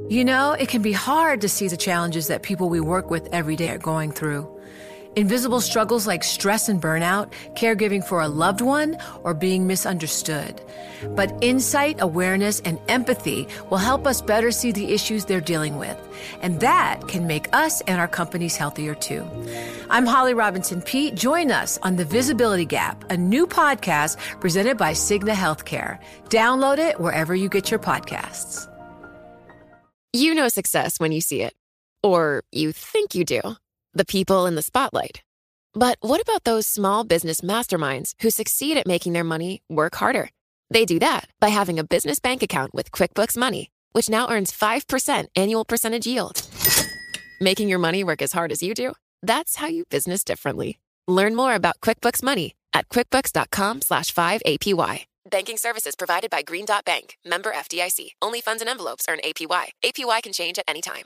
You know, it can be hard to see the challenges that people we work with every day are going through. Invisible struggles like stress and burnout, caregiving for a loved one, or being misunderstood. But insight, awareness, and empathy will help us better see the issues they're dealing with. And that can make us and our companies healthier too. I'm Holly Robinson Peete. Join us on The Visibility Gap, a new podcast presented by Cigna Healthcare. Download it wherever you get your podcasts. You know success when you see it. Or you think you do. The people in the spotlight. But what about those small business masterminds who succeed at making their money work harder? They do that by having a business bank account with QuickBooks Money, which now earns 5% annual percentage yield. Making your money work as hard as you do? That's how you business differently. Learn more about QuickBooks Money at quickbooks.com/5APY. Banking services provided by Green Dot Bank. Member FDIC. Only funds and envelopes earn APY. APY can change at any time.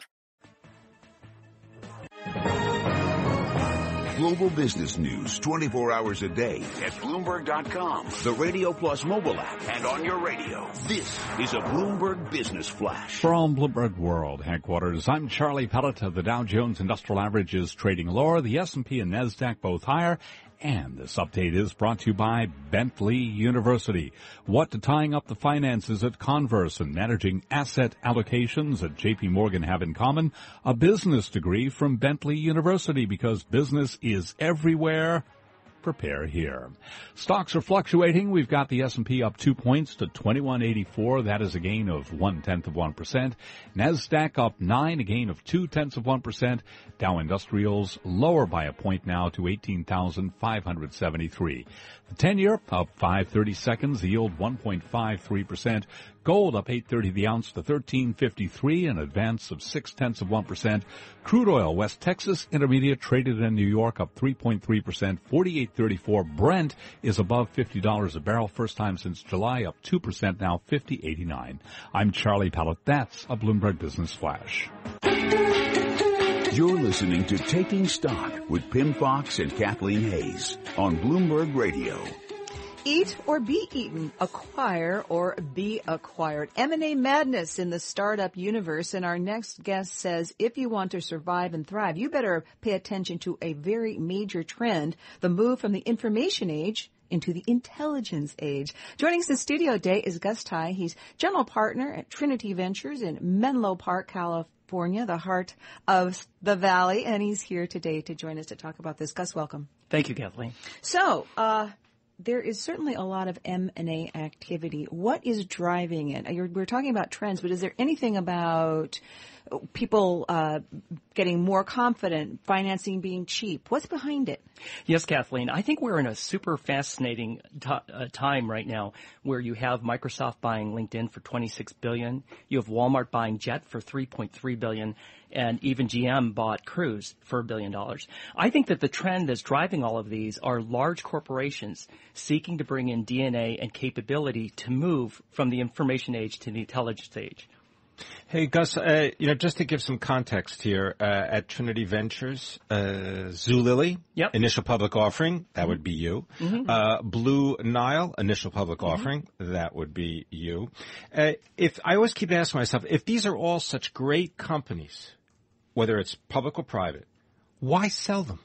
Global business news 24 hours a day at Bloomberg.com, the Radio Plus mobile app, and on your radio. This is a Bloomberg Business Flash. From Bloomberg World headquarters, I'm Charlie Pellet. The Dow Jones Industrial Average is trading lower. The S&P and NASDAQ both higher. And this update is brought to you by Bentley University. What tying up the finances at Converse and managing asset allocations at J.P. Morgan have in common? A business degree from Bentley University, because business is everywhere. Prepare here. Stocks are fluctuating. We've got the S&P up 2 points to 2184. That is a gain of 0.1%. NASDAQ up 9, a gain of 0.2%. Dow Industrials lower by a point now to 18,573. The 10-year up 5/30 seconds, the yield 1.53%. Gold up 8.30 the ounce to 13.53, an advance of 0.6%. Crude oil, West Texas Intermediate, traded in New York, up 3.3%, 48.34. Brent is above $50 a barrel, first time since July, up 2%, now 50.89. I'm Charlie Pellet. That's a Bloomberg Business Flash. You're listening to Taking Stock with Pimm Fox and Kathleen Hays on Bloomberg Radio. Eat or be eaten, acquire or be acquired. M&A madness in the startup universe. And our next guest says, if you want to survive and thrive, you better pay attention to a very major trend, the move from the information age into the intelligence age. Joining us in studio today is Gus Tai. He's general partner at Trinity Ventures in Menlo Park, California, the heart of the Valley. And he's here today to join us to talk about this. Gus, welcome. Thank you, Kathleen. So, there is certainly a lot of M&A activity. What is driving it? We're talking about trends, but is there anything about people getting more confident, financing being cheap? What's behind it? Yes, Kathleen. I think we're in a super fascinating time right now where you have Microsoft buying LinkedIn for $26 billion. You have Walmart buying Jet for $3.3 billion. And even GM bought Cruise for $1 billion. I think that the trend that's driving all of these are large corporations seeking to bring in DNA and capability to move from the information age to the intelligence age. Hey, Gus, just to give some context here, at Trinity Ventures, Zulily, yep. Initial public offering, that would be you. Mm-hmm. Blue Nile, initial public offering, that would be you. If I always keep asking myself, if these are all such great companies, whether it's public or private, why sell them?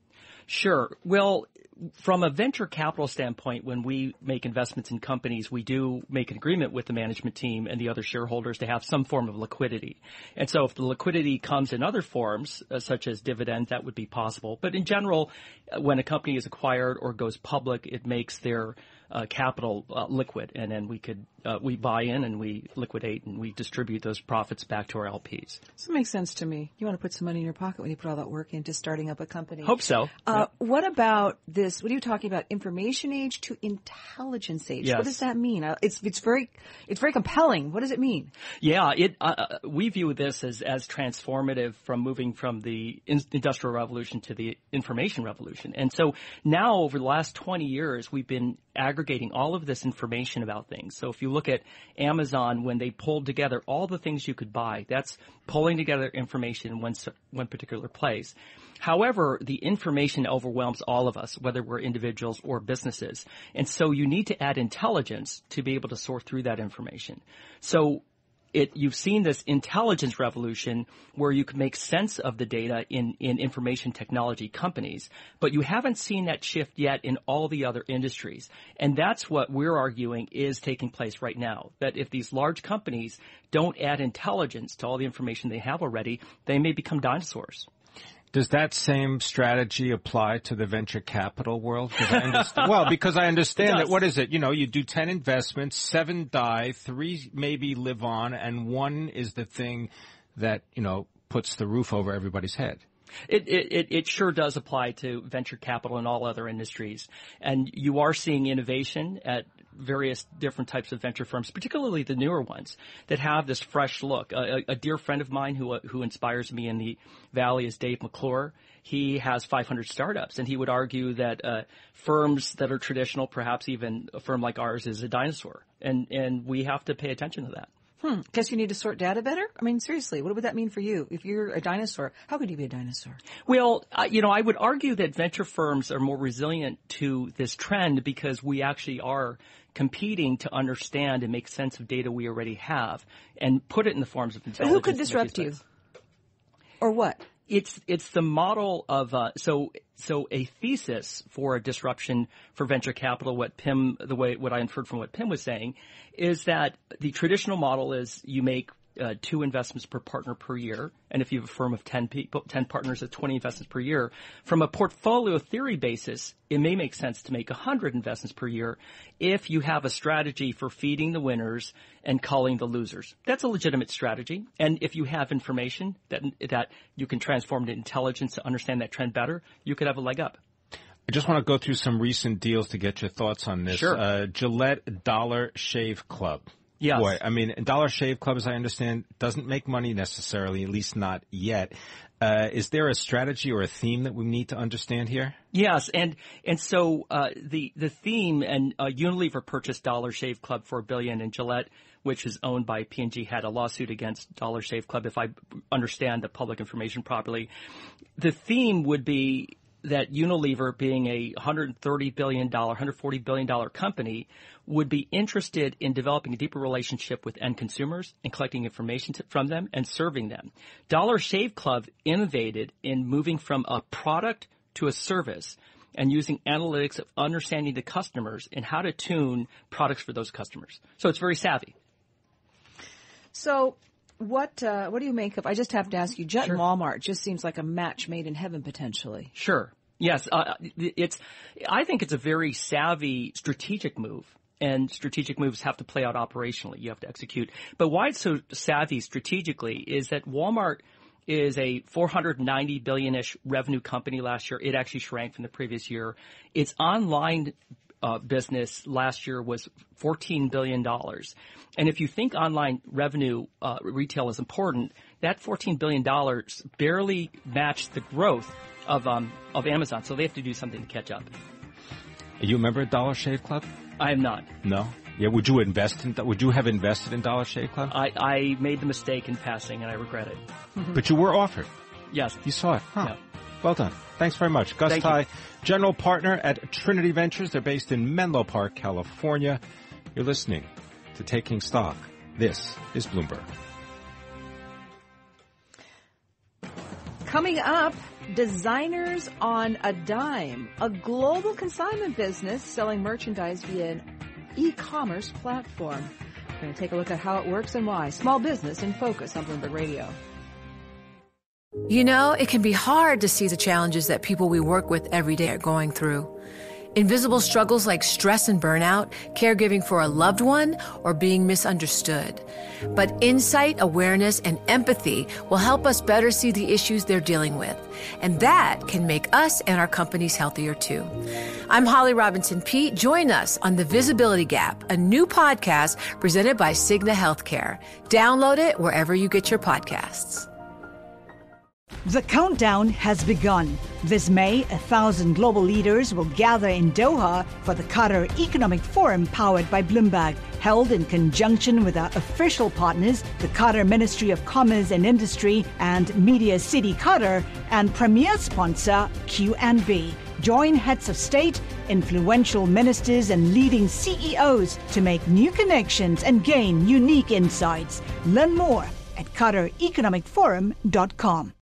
Sure. Well, from a venture capital standpoint, when we make investments in companies, we do make an agreement with the management team and the other shareholders to have some form of liquidity. And so if the liquidity comes in other forms, such as dividend, that would be possible. But in general, when a company is acquired or goes public, it makes their capital liquid, and then we buy in and we liquidate and we distribute those profits back to our LPs. This makes sense to me. You want to put some money in your pocket when you put all that work into starting up a company. Hope so. What about this? What are you talking about? Information age to intelligence age. Yes. What does that mean? It's very compelling. What does it mean? Yeah, we view this as transformative from moving from the industrial revolution to the information revolution. And so now over the last 20 years, we've been aggregating all of this information about things. So if you look at Amazon, when they pulled together all the things you could buy, that's pulling together information in one particular place. However, the information overwhelms all of us, whether we're individuals or businesses. And so you need to add intelligence to be able to sort through that information. So you've seen this intelligence revolution where you can make sense of the data in information technology companies, but you haven't seen that shift yet in all the other industries. And that's what we're arguing is taking place right now, that if these large companies don't add intelligence to all the information they have already, they may become dinosaurs. Does that same strategy apply to the venture capital world? Because I understand that, what is it? You do 10 investments, 7 die, 3 maybe live on, and 1 is the thing that, puts the roof over everybody's head. It sure does apply to venture capital and all other industries. And you are seeing innovation at various different types of venture firms, particularly the newer ones that have this fresh look. A dear friend of mine who inspires me in the Valley is Dave McClure. He has 500 startups, and he would argue that firms that are traditional, perhaps even a firm like ours, is a dinosaur. And we have to pay attention to that. Guess you need to sort data better? I mean, seriously, what would that mean for you? If you're a dinosaur, how could you be a dinosaur? Well, I would argue that venture firms are more resilient to this trend because we actually are competing to understand and make sense of data we already have and put it in the forms of intelligence. But who could disrupt you? Or what? It's the model of so a thesis for a disruption for venture capital. What I inferred from what Pim was saying is that the traditional model is you make 2 investments per partner per year, and if you have a firm of 10 partners at 20 investments per year, from a portfolio theory basis, it may make sense to make 100 investments per year if you have a strategy for feeding the winners and culling the losers. That's a legitimate strategy, and if you have information that you can transform into intelligence to understand that trend better, you could have a leg up. I just want to go through some recent deals to get your thoughts on this. Sure. Gillette Dollar Shave Club. Yes. Boy, I mean, Dollar Shave Club, as I understand, doesn't make money necessarily, at least not yet. Is there a strategy or a theme that we need to understand here? Yes, and so the theme, and Unilever purchased Dollar Shave Club for $1 billion, and Gillette, which is owned by P&G, had a lawsuit against Dollar Shave Club, if I understand the public information properly. The theme would be that Unilever, being a $140 billion company, would be interested in developing a deeper relationship with end consumers and collecting information from them and serving them. Dollar Shave Club innovated in moving from a product to a service and using analytics of understanding the customers and how to tune products for those customers. So it's very savvy. So what do you make of, I just have to ask you, Jet Sure. and Walmart just seems like a match made in heaven potentially. Sure. Yes. I think it's a very savvy strategic move. And strategic moves have to play out operationally. You have to execute. But why it's so savvy strategically is that Walmart is a $490 billion-ish revenue company last year. It actually shrank from the previous year. Its online business last year was $14 billion. And if you think online revenue retail is important, that $14 billion barely matched the growth of Amazon. So they have to do something to catch up. Are you a member of Dollar Shave Club? I am not. No? Yeah, would you have invested in Dollar Shave Club? I made the mistake in passing, and I regret it. But you were offered. Yes. You saw it. Huh. Yeah. Well done. Thanks very much. Gus Tai, General Partner at Trinity Ventures. They're based in Menlo Park, California. You're listening to Taking Stock. This is Bloomberg. Coming up, Designers on a Dime, a global consignment business selling merchandise via an e-commerce platform. We're going to take a look at how it works and why. Small Business in Focus on Bloomberg Radio. You know, it can be hard to see the challenges that people we work with every day are going through. Invisible struggles like stress and burnout, caregiving for a loved one, or being misunderstood. But insight, awareness, and empathy will help us better see the issues they're dealing with. And that can make us and our companies healthier too. I'm Holly Robinson Peete. Join us on The Visibility Gap, a new podcast presented by Cigna Healthcare. Download it wherever you get your podcasts. The countdown has begun. This May, 1,000 global leaders will gather in Doha for the Qatar Economic Forum powered by Bloomberg, held in conjunction with our official partners, the Qatar Ministry of Commerce and Industry and Media City Qatar, and premier sponsor QNB. Join heads of state, influential ministers, and leading CEOs to make new connections and gain unique insights. Learn more at QatarEconomicForum.com.